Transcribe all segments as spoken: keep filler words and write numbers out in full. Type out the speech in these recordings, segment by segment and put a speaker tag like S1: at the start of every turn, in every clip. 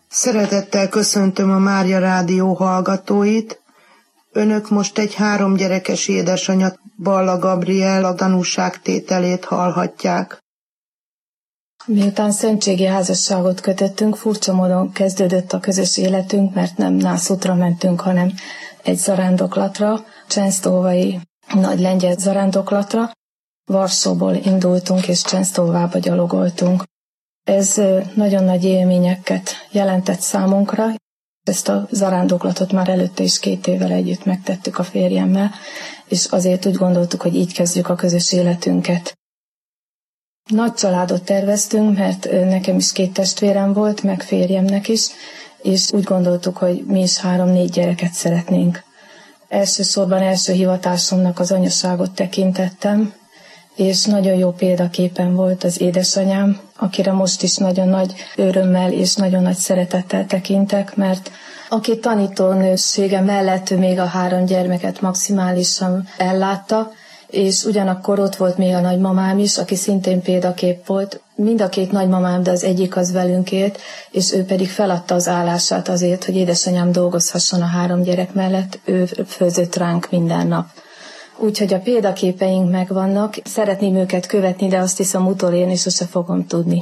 S1: Szeretettel köszöntöm a Mária Rádió hallgatóit. Önök most egy három gyerekes édesanyja, Balla Gabriel a tanúságtételét hallhatják.
S2: Miután szentségi házasságot kötöttünk, furcsa módon kezdődött a közös életünk, mert nem nászútra mentünk, hanem egy zarándoklatra, Csensztóvai nagy lengyel zarándoklatra. Varsóból indultunk, és Csensztóvába gyalogoltunk. Ez nagyon nagy élményeket jelentett számunkra. Ezt a zarándoklatot már előtte is két évvel együtt megtettük a férjemmel, és azért úgy gondoltuk, hogy így kezdjük a közös életünket. Nagy családot terveztünk, mert nekem is két testvérem volt, meg férjemnek is, és úgy gondoltuk, hogy mi is három-négy gyereket szeretnénk. Elsősorban első hivatásomnak az anyaságot tekintettem, és nagyon jó példaképen volt az édesanyám, akire most is nagyon nagy örömmel és nagyon nagy szeretettel tekintek, mert aki tanítónősége mellett még a három gyermeket maximálisan ellátta, és ugyanakkor ott volt még a nagymamám is, aki szintén példakép volt. Mind a két nagymamám, de az egyik az velünk élt, és ő pedig feladta az állását azért, hogy édesanyám dolgozhasson a három gyerek mellett, ő főzött ránk minden nap. Úgyhogy a példaképeink megvannak, szeretném őket követni, de azt hiszem utolérni sose fogom tudni.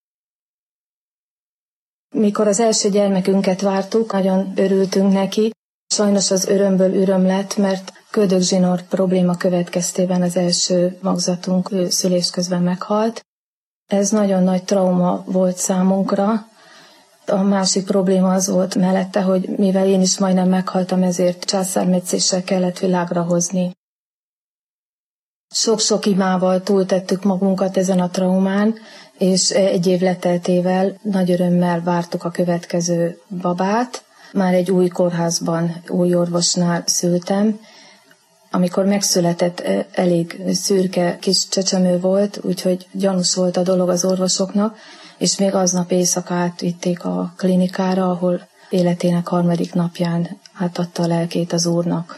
S2: Mikor az első gyermekünket vártuk, nagyon örültünk neki. Sajnos az örömből öröm lett, mert köldögzsinór probléma következtében az első magzatunk szülés közben meghalt. Ez nagyon nagy trauma volt számunkra. A másik probléma az volt mellette, hogy mivel én is majdnem meghaltam, ezért császármetszéssel kellett világra hozni. Sok-sok imával túltettük magunkat ezen a traumán, és egy év leteltével nagy örömmel vártuk a következő babát. Már egy új kórházban, új orvosnál szültem. Amikor megszületett, elég szürke kis csecsemő volt, úgyhogy gyanús volt a dolog az orvosoknak, és még aznap éjszaka átvitték a klinikára, ahol életének harmadik napján átadta a lelkét az Úrnak.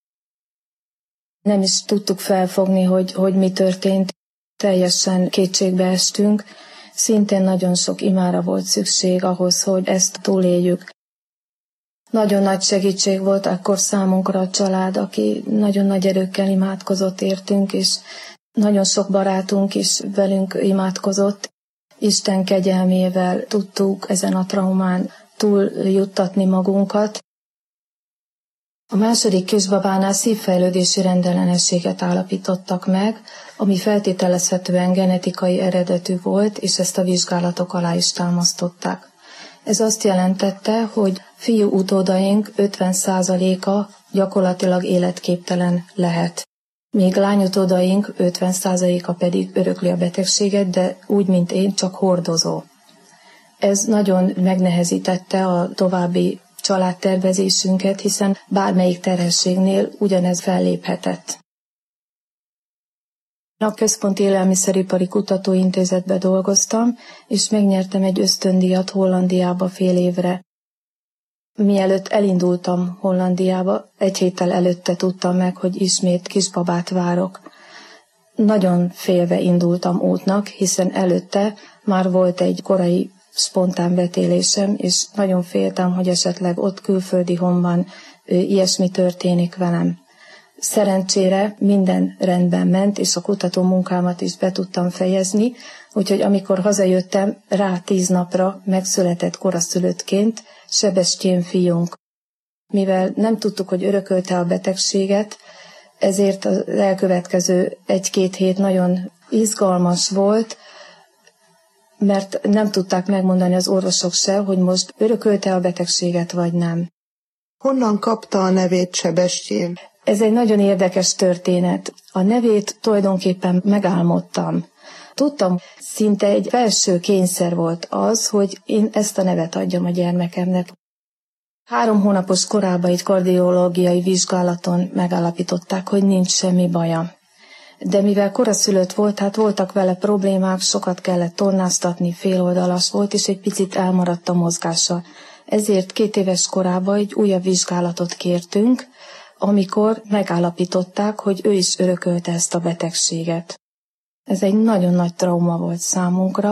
S2: Nem is tudtuk felfogni, hogy, hogy mi történt. Teljesen kétségbe estünk. Szintén nagyon sok imára volt szükség ahhoz, hogy ezt túléljük. Nagyon nagy segítség volt akkor számunkra a család, aki nagyon nagy erőkkel imádkozott értünk, és nagyon sok barátunk is velünk imádkozott. Isten kegyelmével tudtuk ezen a traumán túljuttatni magunkat. A második kisbabánál szívfejlődési rendellenességet állapítottak meg, ami feltételezhetően genetikai eredetű volt, és ezt a vizsgálatok alá is támasztották. Ez azt jelentette, hogy fiú utódaink ötven százaléka gyakorlatilag életképtelen lehet. Míg lányutódaink ötven százaléka pedig örökli a betegséget, de úgy, mint én, csak hordozó. Ez nagyon megnehezítette a további családtervezésünket, hiszen bármelyik terhességnél ugyanez felléphetett. A Központi Élelmiszeripari Kutatóintézetbe dolgoztam, és megnyertem egy ösztöndíjat Hollandiába fél évre. Mielőtt elindultam Hollandiába, egy héttel előtte tudtam meg, hogy ismét kisbabát várok. Nagyon félve indultam útnak, hiszen előtte már volt egy korai spontán betélésem, és nagyon féltem, hogy esetleg ott külföldi honban ilyesmi történik velem. Szerencsére minden rendben ment, és a kutató munkámat is be tudtam fejezni, úgyhogy amikor hazajöttem, rá tíz napra megszületett koraszülöttként Sebestyén fiunk. Mivel nem tudtuk, hogy örökölte a betegséget, ezért az elkövetkező egy-két hét nagyon izgalmas volt, mert nem tudták megmondani az orvosok se, hogy most örökölte a betegséget, vagy nem.
S1: Honnan kapta a nevét Sebestyén?
S2: Ez egy nagyon érdekes történet. A nevét tulajdonképpen megálmodtam. Tudtam, szinte egy felső kényszer volt az, hogy én ezt a nevet adjam a gyermekemnek. Három hónapos korában egy kardiológiai vizsgálaton megállapították, hogy nincs semmi baja. De mivel koraszülött volt, hát voltak vele problémák, sokat kellett tornáztatni, féloldalas volt, és egy picit elmaradt a mozgása. Ezért két éves korában egy újabb vizsgálatot kértünk, amikor megállapították, hogy ő is örökölte ezt a betegséget. Ez egy nagyon nagy trauma volt számunkra,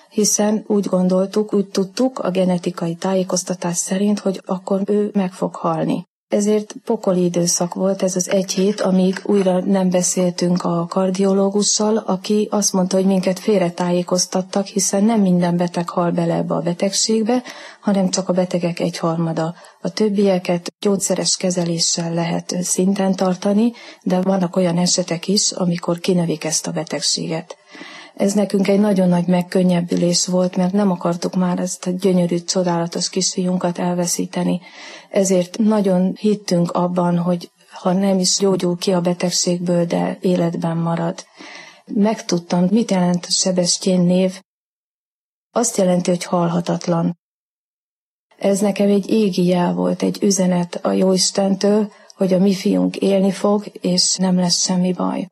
S2: hiszen úgy gondoltuk, úgy tudtuk a genetikai tájékoztatás szerint, hogy akkor ő meg fog halni. Ezért pokoli időszak volt ez az egy hét, amíg újra nem beszéltünk a kardiológussal, aki azt mondta, hogy minket félretájékoztattak, hiszen nem minden beteg hal bele ebbe a betegségbe, hanem csak a betegek egyharmada. A többieket gyógyszeres kezeléssel lehet szinten tartani, de vannak olyan esetek is, amikor kinövik ezt a betegséget. Ez nekünk egy nagyon nagy megkönnyebbülés volt, mert nem akartuk már ezt a gyönyörű, csodálatos kisfiunkat elveszíteni. Ezért nagyon hittünk abban, hogy ha nem is gyógyul ki a betegségből, de életben marad. Megtudtam, mit jelent a Sebestyén név. Azt jelenti, hogy halhatatlan. Ez nekem egy égi jel volt, egy üzenet a Jóistentől, hogy a mi fiunk élni fog, és nem lesz semmi baj.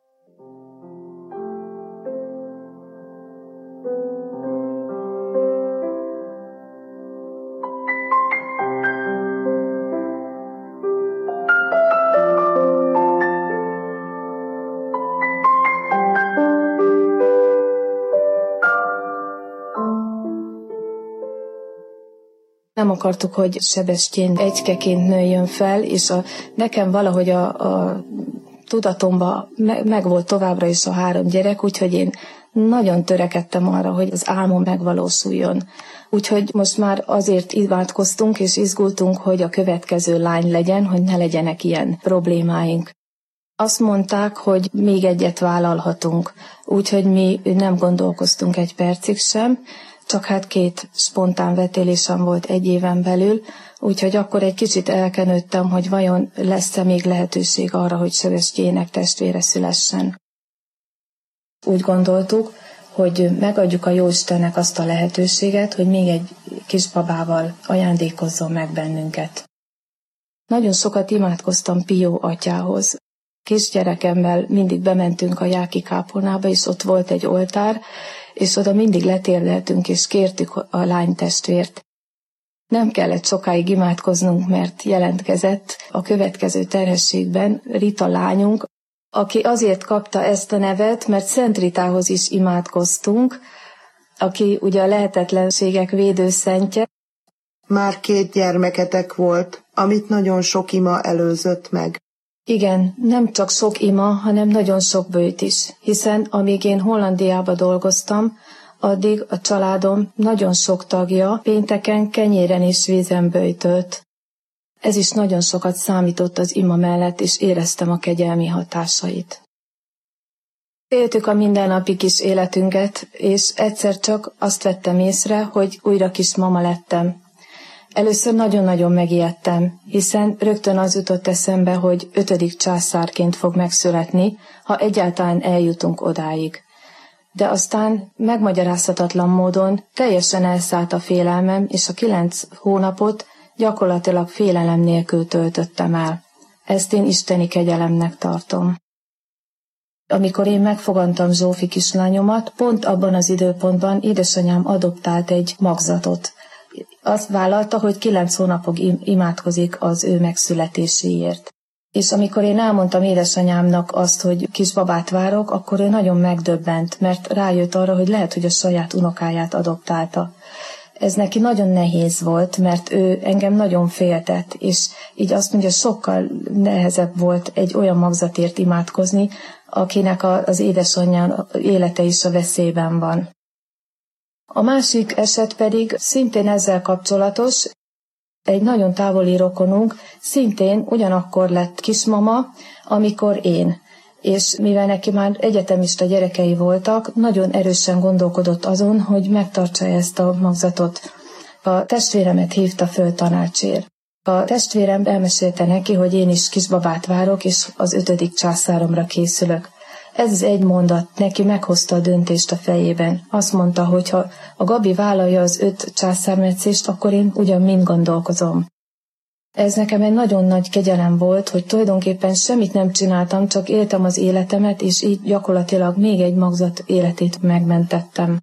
S2: Nem akartuk, hogy Sebestyén egykeként nőjön fel, és a, nekem valahogy a, a tudatomban me, meg volt továbbra is a három gyerek, úgyhogy én nagyon törekedtem arra, hogy az álmom megvalósuljon. Úgyhogy most már azért imádkoztunk és izgultunk, hogy a következő lány legyen, hogy ne legyenek ilyen problémáink. Azt mondták, hogy még egyet vállalhatunk, úgyhogy mi nem gondolkoztunk egy percig sem, csak hát két spontán vetélésem volt egy éven belül, úgyhogy akkor egy kicsit elkenődtem, hogy vajon lesz-e még lehetőség arra, hogy Sebestyének testvére szülessen. Úgy gondoltuk, hogy megadjuk a Jóistennek azt a lehetőséget, hogy még egy kisbabával ajándékozzon meg bennünket. Nagyon sokat imádkoztam Pió atyához. Kisgyerekemmel mindig bementünk a Jáki kápolnába, és ott volt egy oltár, és oda mindig letérdeltünk, és kértük a lánytestvért. Nem kellett sokáig imádkoznunk, mert jelentkezett a következő terhességben Rita lányunk, aki azért kapta ezt a nevet, mert Szent Ritához is imádkoztunk, aki ugye a lehetetlenségek védőszentje.
S1: Már két gyermeketek volt, amit nagyon sok ima előzött meg.
S2: Igen, nem csak sok ima, hanem nagyon sok bőjt is, hiszen amíg én Hollandiába dolgoztam, addig a családom nagyon sok tagja pénteken kenyéren és vízen böjtölt. Ez is nagyon sokat számított az ima mellett, és éreztem a kegyelmi hatásait. Éltük a mindennapi kis életünket, és egyszer csak azt vettem észre, hogy újra kismama lettem. Először nagyon-nagyon megijedtem, hiszen rögtön az jutott eszembe, hogy ötödik császárként fog megszületni, ha egyáltalán eljutunk odáig. De aztán megmagyarázhatatlan módon teljesen elszállt a félelmem, és a kilenc hónapot gyakorlatilag félelem nélkül töltöttem el. Ezt én isteni kegyelemnek tartom. Amikor én megfogantam Zsófi kislányomat, pont abban az időpontban édesanyám adoptált egy magzatot. Azt vállalta, hogy kilenc hónapig imádkozik az ő megszületéséért. És amikor én elmondtam édesanyámnak azt, hogy kisbabát várok, akkor ő nagyon megdöbbent, mert rájött arra, hogy lehet, hogy a saját unokáját adoptálta. Ez neki nagyon nehéz volt, mert ő engem nagyon féltett, és így azt mondja, sokkal nehezebb volt egy olyan magzatért imádkozni, akinek az édesanyja élete is a veszélyben van. A másik eset pedig szintén ezzel kapcsolatos, egy nagyon távoli rokonunk szintén ugyanakkor lett kismama, amikor én. És mivel neki már egyetemista gyerekei voltak, nagyon erősen gondolkodott azon, hogy megtartsa ezt a magzatot. A testvéremet hívta föl tanácsért. A testvérem elmesélte neki, hogy én is kisbabát várok, és az ötödik császáromra készülök. Ez az egy mondat neki meghozta a döntést a fejében. Azt mondta, hogy ha a Gabi vállalja az öt császármetszést, akkor én ugyan mind gondolkozom. Ez nekem egy nagyon nagy kegyelem volt, hogy tulajdonképpen semmit nem csináltam, csak éltem az életemet, és így gyakorlatilag még egy magzat életét megmentettem.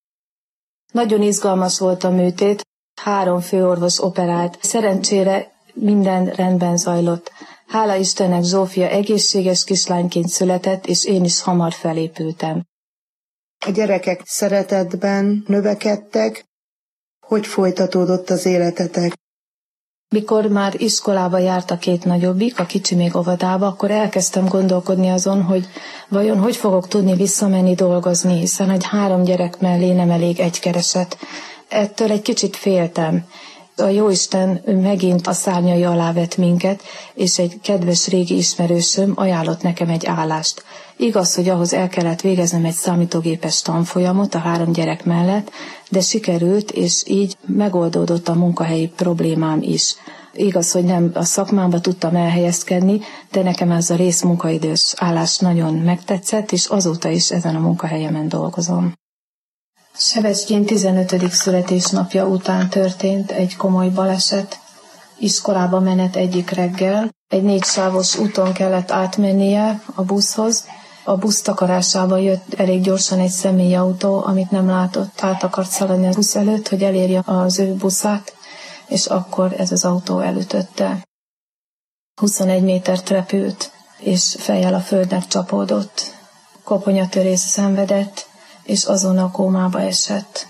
S2: Nagyon izgalmas volt a műtét, három főorvos operált. Szerencsére minden rendben zajlott. Hála Istennek Zsófia egészséges kislányként született, és én is hamar felépültem.
S1: A gyerekek szeretetben növekedtek. Hogy folytatódott az életetek?
S2: Mikor már iskolába járt a két nagyobbik, a kicsi még óvodába, akkor elkezdtem gondolkodni azon, hogy vajon hogy fogok tudni visszamenni dolgozni, hiszen egy három gyerek mellé nem elég egy kereset. Ettől egy kicsit féltem. A Jóisten megint a szárnyai alá vett minket, és egy kedves régi ismerősöm ajánlott nekem egy állást. Igaz, hogy ahhoz el kellett végeznem egy számítógépes tanfolyamot a három gyerek mellett, de sikerült, és így megoldódott a munkahelyi problémám is. Igaz, hogy nem a szakmámba tudtam elhelyezkedni, de nekem ez a részmunkaidős állás nagyon megtetszett, és azóta is ezen a munkahelyemen dolgozom. Sebestyén tizenötödik születésnapja után történt egy komoly baleset. Iskolába menet egyik reggel. Egy négysávos úton kellett átmennie a buszhoz. A busz takarásában jött elég gyorsan egy személyautó, amit nem látott. Át akart szaladni a busz előtt, hogy elérje az ő buszát, és akkor ez az autó elütötte. huszonegy métert repült, és fejjel a földnek csapódott. Koponyatörést szenvedett, és azonnal kómába esett.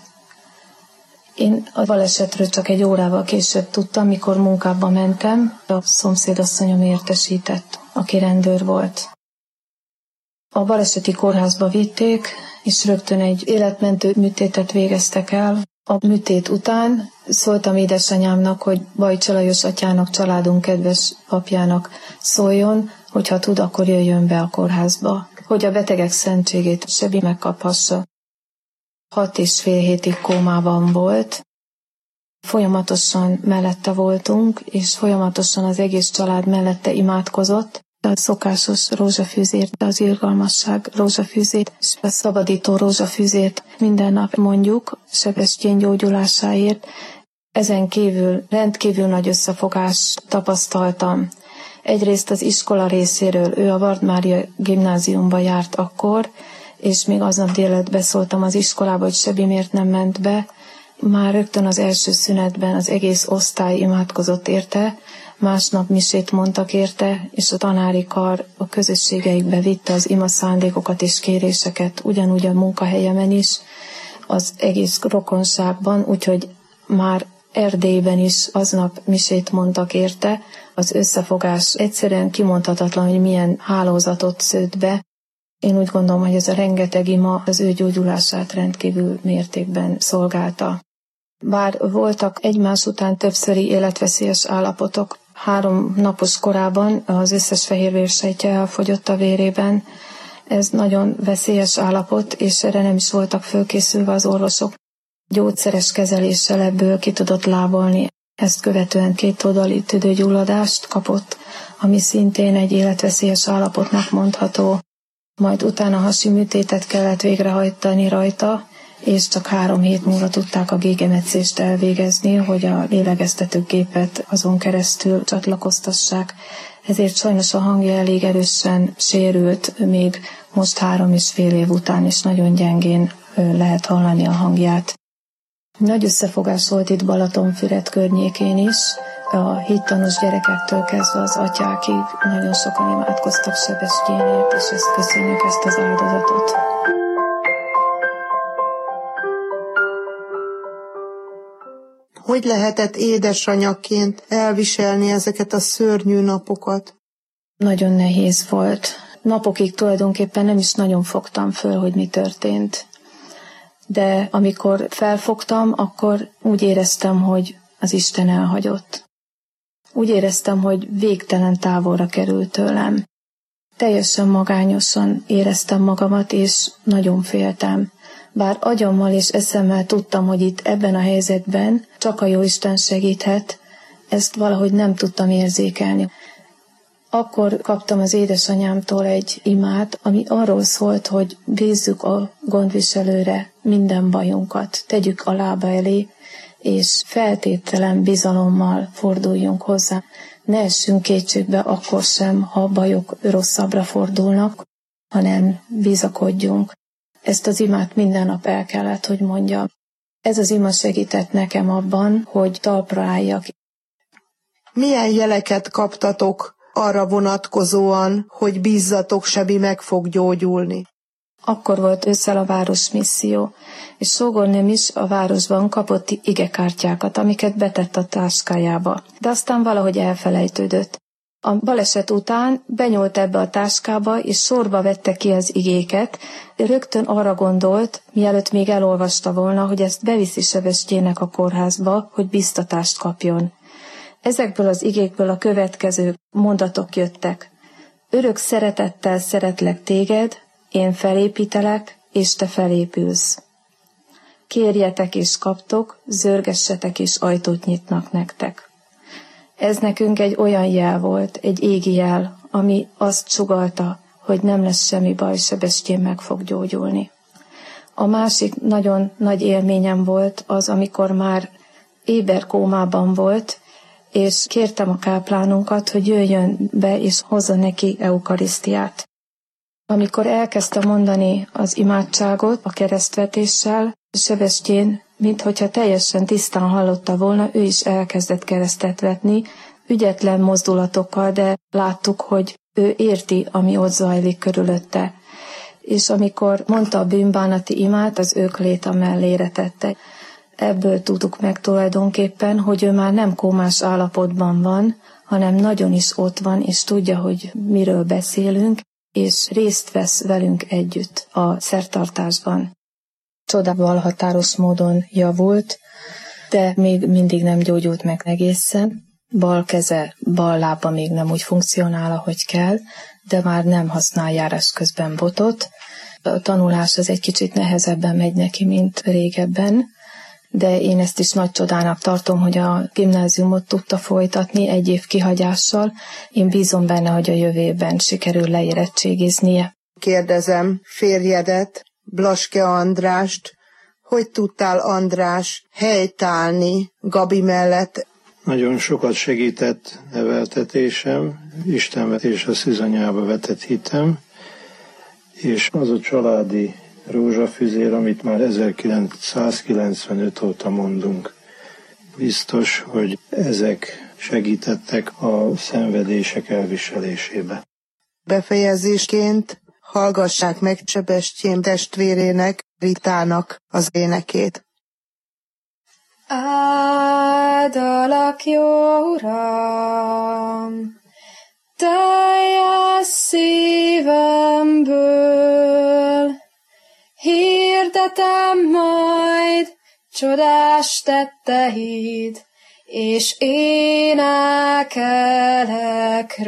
S2: Én a balesetről csak egy órával később tudtam, mikor munkába mentem. A szomszédasszonyom értesített, aki rendőr volt. A baleseti kórházba vitték, és rögtön egy életmentő műtétet végeztek el. A műtét után szóltam édesanyámnak, hogy Bajcsi Lajos atyának, családunk kedves apjának szóljon, hogyha tud, akkor jöjjön be a kórházba, hogy a betegek szentségét Sebi megkaphassa. Hat és fél hétig kómában volt. Folyamatosan mellette voltunk, és folyamatosan az egész család mellette imádkozott. A szokásos rózsafűzért, az irgalmasság rózsafűzét, és a szabadító rózsafűzét minden nap mondjuk Sebestyén gyógyulásáért. Ezen kívül rendkívül nagy összefogást tapasztaltam. Egyrészt az iskola részéről, ő a Vard Mária gimnáziumba járt akkor, és még aznap délelőtt beszóltam az iskolába, hogy Sebi miért nem ment be. Már rögtön az első szünetben az egész osztály imádkozott érte, másnap misét mondtak érte, és a tanári kar a közösségeikbe vitte az ima szándékokat és kéréseket, ugyanúgy a munkahelyemen is, az egész rokonságban, úgyhogy már Erdélyben is aznap misét mondtak érte. Az összefogás egyszerűen kimondhatatlan, hogy milyen hálózatot szőtt be. Én úgy gondolom, hogy ez a rengeteg ima az ő gyógyulását rendkívül mértékben szolgálta. Bár voltak egymás után többszöri életveszélyes állapotok, három napos korában az összes fehérvérsejtje elfogyott a vérében. Ez nagyon veszélyes állapot, és erre nem is voltak fölkészülve az orvosok. Gyógyszeres kezeléssel ebből ki tudott lábolni. Ezt követően kétoldali tüdőgyulladást kapott, ami szintén egy életveszélyes állapotnak mondható. Majd utána hasi műtétet kellett végrehajtani rajta, és csak három hét múlva tudták a gégemetszést elvégezni, hogy a lélegeztetőgépet azon keresztül csatlakoztassák. Ezért sajnos a hangja elég erősen sérült, még most három és fél év után is nagyon gyengén lehet hallani a hangját. Nagy összefogás volt itt Balatonfüred környékén is. A hittanos gyerekektől kezdve az atyákig nagyon sokan imádkoztak Sebestyénért, és ezt köszönjük, ezt az áldozatot.
S1: Hogy lehetett édesanyaként elviselni ezeket a szörnyű napokat?
S2: Nagyon nehéz volt. Napokig tulajdonképpen nem is nagyon fogtam föl, hogy mi történt. De amikor felfogtam, akkor úgy éreztem, hogy az Isten elhagyott. Úgy éreztem, hogy végtelen távolra került tőlem. Teljesen magányosan éreztem magamat, és nagyon féltem. Bár agyammal és eszemmel tudtam, hogy itt ebben a helyzetben csak a Jóisten segíthet, ezt valahogy nem tudtam érzékelni. Akkor kaptam az édesanyámtól egy imát, ami arról szólt, hogy bízzuk a gondviselőre minden bajunkat, tegyük a lába elé, és feltételen bizalommal forduljunk hozzá. Ne essünk kétségbe akkor sem, ha a bajok rosszabbra fordulnak, hanem bizakodjunk. Ezt az imát minden nap el kellett, hogy mondjam. Ez az ima segített nekem abban, hogy talpra álljak.
S1: Milyen jeleket kaptatok arra vonatkozóan, hogy bízzatok, Sebi meg fog gyógyulni?
S2: Akkor volt ősszel a városmisszió, és sógornőm is a városban kapott igekártyákat, amiket betett a táskájába, de aztán valahogy elfelejtődött. A baleset után benyúlt ebbe a táskába, és sorba vette ki az igéket, rögtön arra gondolt, mielőtt még elolvasta volna, hogy ezt beviszi Sebestyénnek a kórházba, hogy biztatást kapjon. Ezekből az igékből a következő mondatok jöttek. Örök szeretettel szeretlek téged, én felépítelek, és te felépülsz. Kérjetek és kaptok, zörgessetek és ajtót nyitnak nektek. Ez nekünk egy olyan jel volt, egy égi jel, ami azt sugallta, hogy nem lesz semmi baj, Sebestyén meg fog gyógyulni. A másik nagyon nagy élményem volt az, amikor már éberkómában volt, és kértem a káplánunkat, hogy jöjjön be és hozza neki eukarisztiát. Amikor elkezdte mondani az imádságot a keresztvetéssel, Sebestyén, minthogyha teljesen tisztán hallotta volna, ő is elkezdett keresztet vetni, ügyetlen mozdulatokkal, de láttuk, hogy ő érti, ami ott zajlik körülötte. És amikor mondta a bűnbánati imát, az öklét mellére tette. Ebből tudtuk meg tulajdonképpen, hogy ő már nem kómás állapotban van, hanem nagyon is ott van, és tudja, hogy miről beszélünk, és részt vesz velünk együtt a szertartásban. Csodával határos módon javult, de még mindig nem gyógyult meg egészen. Bal keze, bal lába még nem úgy funkcionál, ahogy kell, de már nem használ járás közben botot. A tanulás az egy kicsit nehezebben megy neki, mint régebben, de én ezt is nagy csodának tartom, hogy a gimnáziumot tudta folytatni egy év kihagyással. Én bízom benne, hogy a jövőben sikerül leérettségiznie.
S1: Kérdezem férjedet, Blaske Andrást, hogy tudtál, András, helytállni Gabi mellett?
S3: Nagyon sokat segített neveltetésem, Istenbe és a szűzanyába vetett hitem, és az a családi rózsafüzér, amit már ezerkilencszázkilencvenöt óta mondunk. Biztos, hogy ezek segítettek a szenvedések elviselésébe.
S1: Befejezésként hallgassák meg Sebestyén testvérének, Ritának az énekét.
S2: Áldalak, jó Uram, teljes szívemből, hirdetem majd csodás tetteid, és énekelek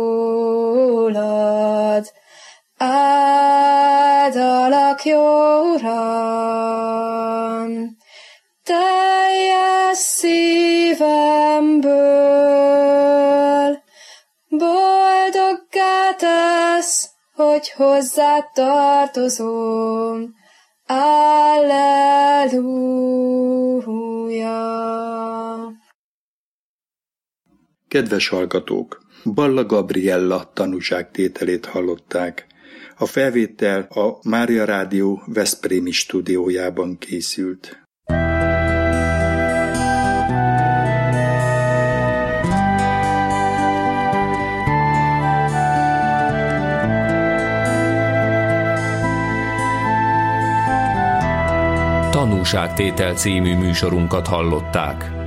S2: rólad. Áldalak, jó Uram, teljes szívemből, boldoggá tesz, hogy hozzád tartozom. Alleluja!
S4: Kedves hallgatók! Balla Gabriella tanúságtételét hallották. A felvétel a Mária Rádió veszprémi stúdiójában készült.
S5: Tanúságtétel című műsorunkat hallották.